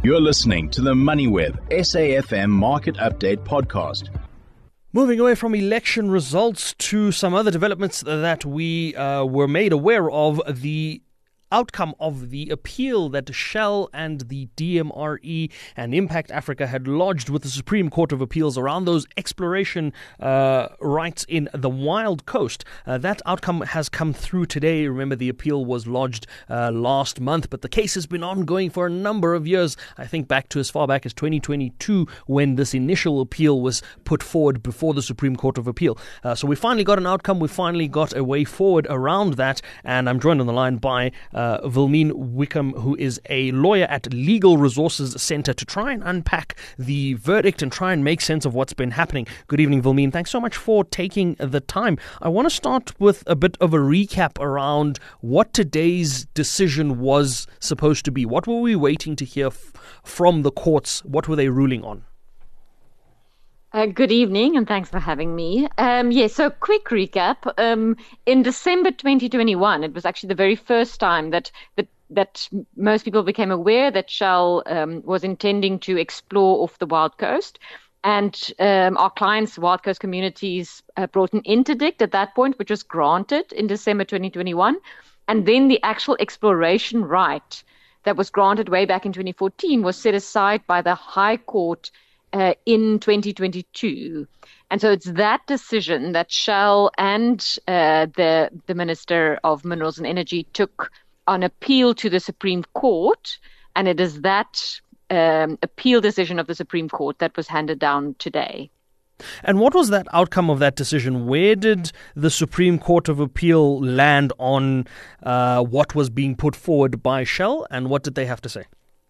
You're listening to the MoneyWeb SAFM Market Update podcast. Moving away from election results to some other developments that we were made aware of, the outcome of the appeal that Shell and the DMRE and Impact Africa had lodged with the Supreme Court of Appeals around those exploration rights in the Wild Coast. That outcome has come through today. Remember, the appeal was lodged last month, but the case has been ongoing for a number of years. I think back to as far back as 2022 when this initial appeal was put forward before the Supreme Court of Appeal. So we finally got an outcome. We finally got a way forward around that, and I'm joined on the line by Vilmeen Wickham, who is a lawyer at Legal Resources Centre, to try and unpack the verdict and try and make sense of what's been happening. Good evening, Vilmeen. Thanks so much for taking the time. I want to start with a bit of a recap around what today's decision was supposed to be. What were we waiting to hear from the courts? What were they ruling on? Good evening, and thanks for having me. So quick recap. In December 2021, it was actually the very first time that most people became aware that Shell was intending to explore off the Wild Coast. And our clients, Wild Coast Communities, brought an interdict at that point, which was granted in December 2021. And then the actual exploration right that was granted way back in 2014 was set aside by the High Court in 2022. And so it's that decision that Shell and the Minister of Minerals and Energy took on appeal to the Supreme Court. And it is that appeal decision of the Supreme Court that was handed down today. And what was that outcome of that decision? Where did the Supreme Court of Appeal land on what was being put forward by Shell, and what did they have to say?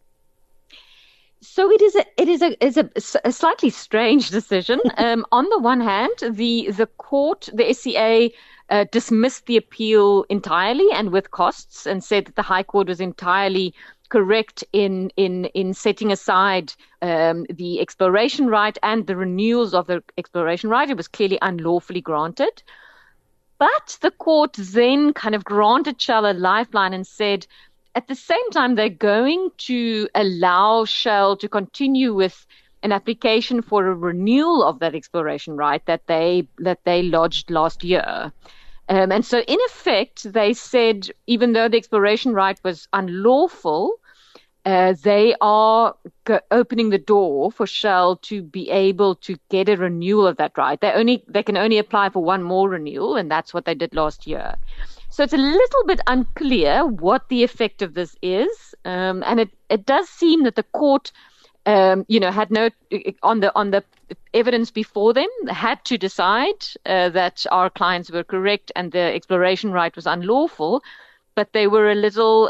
So it is a slightly strange decision. On the one hand, the court, the SCA, dismissed the appeal entirely and with costs, and said that the High Court was entirely correct in setting aside the exploration right and the renewals of the exploration right. It was clearly unlawfully granted. But the court then kind of granted Shell a lifeline and said, at the same time, they're going to allow Shell to continue with an application for a renewal of that exploration right that they lodged last year. And so, in effect, they said, even though the exploration right was unlawful, they are opening the door for Shell to be able to get a renewal of that right. They can only apply for one more renewal, and that's what they did last year. So it's a little bit unclear what the effect of this is, and it does seem that the court, had no on the evidence before them, had to decide that our clients were correct and the exploration right was unlawful, but they were a little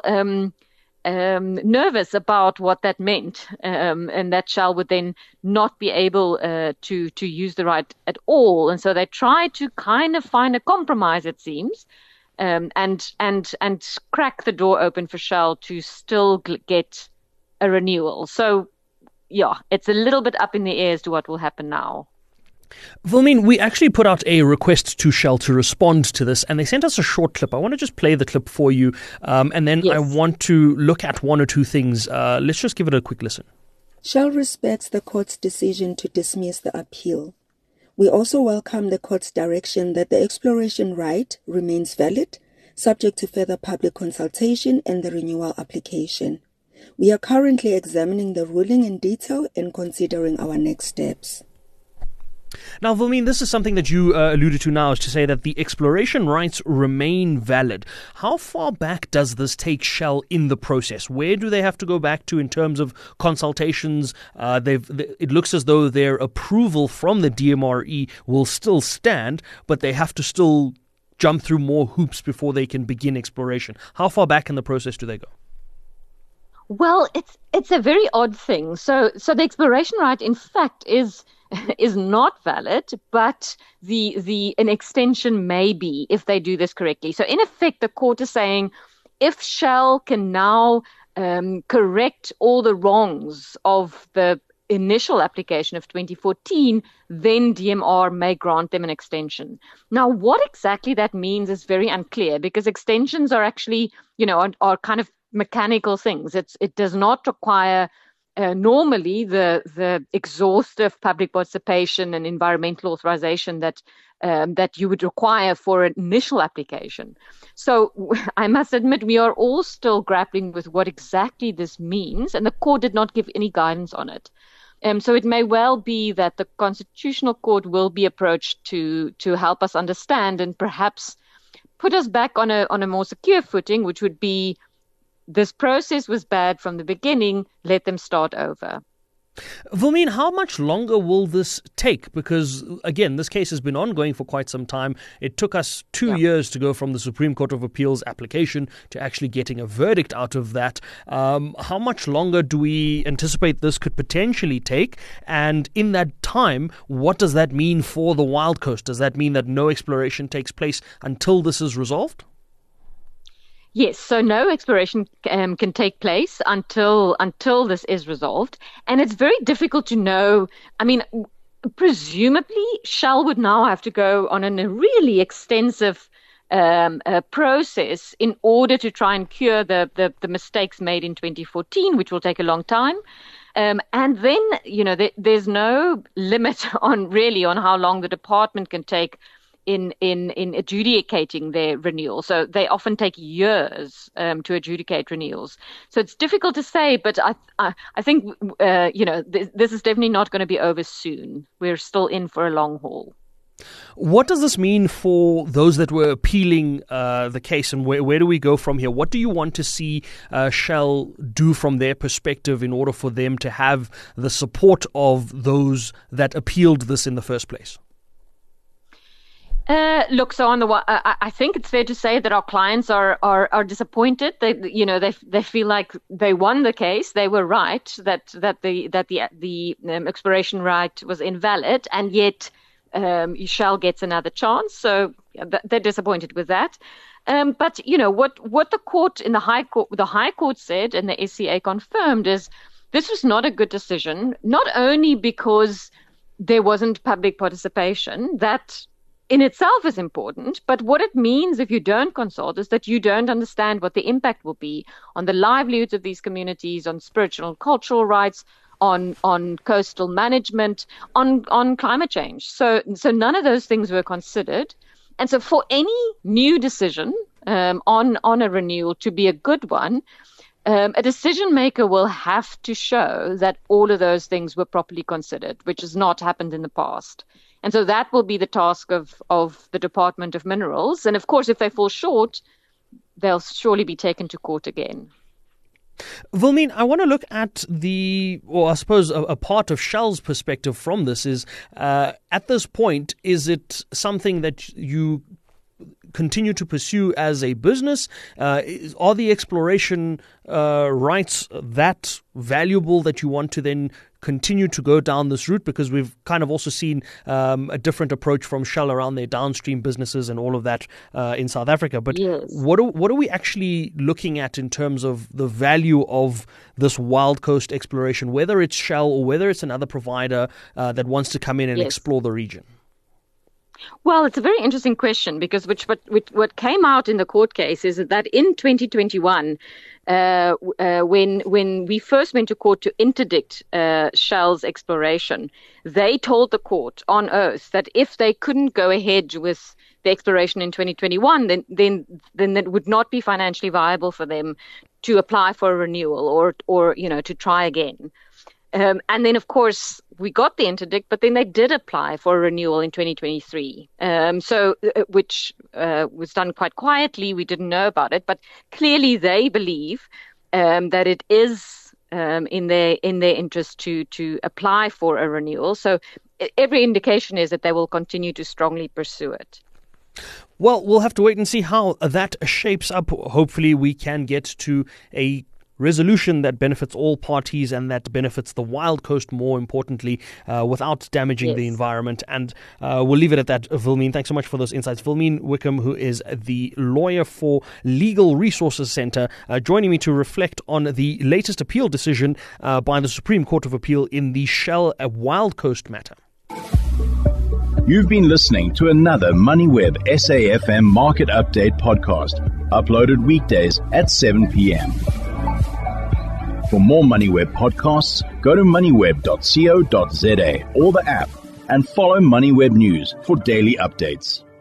nervous about what that meant, and that Shell would then not be able to use the right at all, and so they tried to kind of find a compromise, it seems. And crack the door open for Shell to still get a renewal. So, yeah, it's a little bit up in the air as to what will happen now. Vilmeen, we actually put out a request to Shell to respond to this, and they sent us a short clip. I want to just play the clip for you, and then Yes. I want to look at one or two things. Let's just give it a quick listen. Shell respects the court's decision to dismiss the appeal. We also welcome the court's direction that the exploration right remains valid, subject to further public consultation and the renewal application. We are currently examining the ruling in detail and considering our next steps. Now, Vilmeen, this is something that you alluded to now, is to say that the exploration rights remain valid. How far back does this take Shell in the process? Where do they have to go back to in terms of consultations? It looks as though their approval from the DMRE will still stand, but they have to still jump through more hoops before they can begin exploration. How far back in the process do they go? Well, it's a very odd thing. So the exploration right, in fact, is not valid, but an extension may be if they do this correctly. So in effect, the court is saying if Shell can now correct all the wrongs of the initial application of 2014, then DMR may grant them an extension. Now, what exactly that means is very unclear, because extensions are actually, are kind of mechanical things. It does not require normally the exhaustive public participation and environmental authorization that you would require for an initial application. So I must admit, we are all still grappling with what exactly this means, and the court did not give any guidance on it. So it may well be that the Constitutional Court will be approached to help us understand and perhaps put us back on a more secure footing, which would be, this process was bad from the beginning, let them start over. Vilmien, how much longer will this take? Because, again, this case has been ongoing for quite some time. It took us 2 years to go from the Supreme Court of Appeal's application to actually getting a verdict out of that. How much longer do we anticipate this could potentially take? And in that time, what does that mean for the Wild Coast? Does that mean that no exploration takes place until this is resolved? Yes, so no exploration can take place until this is resolved. And it's very difficult to know. I mean, presumably Shell would now have to go on a really extensive process in order to try and cure the mistakes made in 2014, which will take a long time. And then, there's no limit on how long the department can take in adjudicating their renewal. So they often take years to adjudicate renewals. So it's difficult to say, but I think, this is definitely not going to be over soon. We're still in for a long haul. What does this mean for those that were appealing the case, and where do we go from here? What do you want to see Shell do from their perspective in order for them to have the support of those that appealed this in the first place? Look, so on I think it's fair to say that our clients are disappointed. They feel like they won the case. They were right that the exploration right was invalid, and yet Shell gets another chance. So they're disappointed with that. But what the court in the High Court said, and the SCA confirmed, is this was not a good decision. Not only because there wasn't public participation, that in itself is important, but what it means if you don't consult is that you don't understand what the impact will be on the livelihoods of these communities, on spiritual and cultural rights, on coastal management, on climate change. So none of those things were considered. And so for any new decision on a renewal to be a good one, a decision maker will have to show that all of those things were properly considered, which has not happened in the past. And so that will be the task of the Department of Minerals. And of course, if they fall short, they'll surely be taken to court again. Vilmien, I want to look at a part of Shell's perspective from this is, at this point, is it something that you continue to pursue as a business? Are the exploration rights that valuable that you want to then continue to go down this route? Because we've kind of also seen a different approach from Shell around their downstream businesses and all of that in South Africa. But yes, what are we actually looking at in terms of the value of this Wild Coast exploration, whether it's Shell or whether it's another provider that wants to come in and explore the region? Well, it's a very interesting question, because what came out in the court case is that in 2021, when we first went to court to interdict Shell's exploration, they told the court on oath that if they couldn't go ahead with the exploration in 2021, then it would not be financially viable for them to apply for a renewal or to try again. And then, of course, we got the interdict, but then they did apply for a renewal in 2023, which was done quite quietly. We didn't know about it, but clearly they believe that it is in their interest to apply for a renewal. So every indication is that they will continue to strongly pursue it. Well, we'll have to wait and see how that shapes up. Hopefully we can get to a resolution that benefits all parties and that benefits the Wild Coast, more importantly, without damaging the environment. And we'll leave it at that, Vilmien. Thanks so much for those insights. Vilmien Wickham, who is the lawyer for Legal Resources Centre, joining me to reflect on the latest appeal decision by the Supreme Court of Appeal in the Shell Wild Coast matter. You've been listening to another MoneyWeb SAFM Market Update podcast, uploaded weekdays at 7 p.m. For more MoneyWeb podcasts, go to moneyweb.co.za or the app and follow MoneyWeb News for daily updates.